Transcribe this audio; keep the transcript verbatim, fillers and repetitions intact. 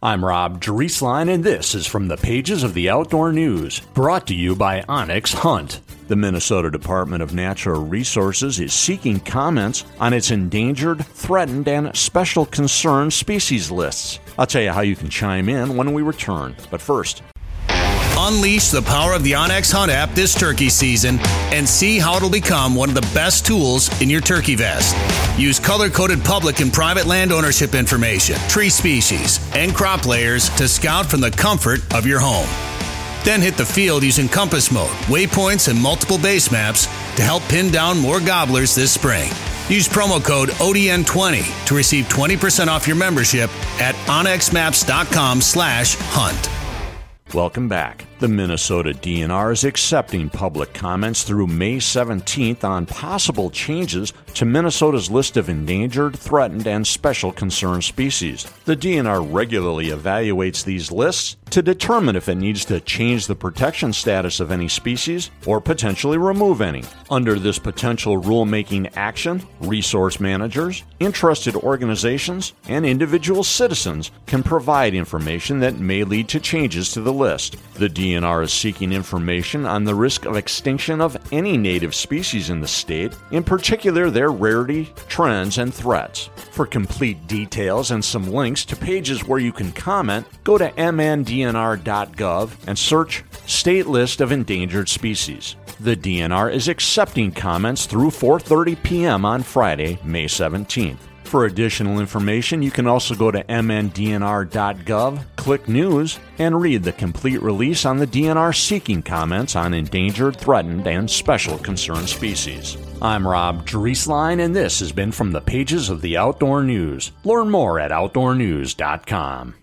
I'm Rob Drieslein, and this is from the pages of the Outdoor News, brought to you by Onyx Hunt. The Minnesota Department of Natural Resources is seeking comments on its endangered, threatened, and special concern species lists. I'll tell you how you can chime in when we return, but first, unleash the power of the Onyx Hunt app this turkey season and see how it'll become one of the best tools in your turkey vest. Use color-coded public and private land ownership information, tree species, and crop layers to scout from the comfort of your home. Then hit the field using compass mode, waypoints, and multiple base maps to help pin down more gobblers this spring. Use promo code O D N twenty to receive twenty percent off your membership at onyxmaps.com slash hunt. Welcome back. The Minnesota D N R is accepting public comments through May seventeenth on possible changes to Minnesota's list of endangered, threatened, and special concern species. The D N R regularly evaluates these lists to determine if it needs to change the protection status of any species or potentially remove any. Under this potential rulemaking action, resource managers, interested organizations, and individual citizens can provide information that may lead to changes to the list. The D N R is seeking information on the risk of extinction of any native species in the state, in particular their rarity, trends, and threats. For complete details and some links to pages where you can comment, go to m n d n r dot gov and search State List of Endangered Species. The D N R is accepting comments through four thirty p.m. on Friday, May seventeenth. For additional information, you can also go to m n d n r dot gov, click News, and read the complete release on the D N R seeking comments on endangered, threatened, and special concern species. I'm Rob Drieslein, and this has been from the pages of the Outdoor News. Learn more at outdoor news dot com.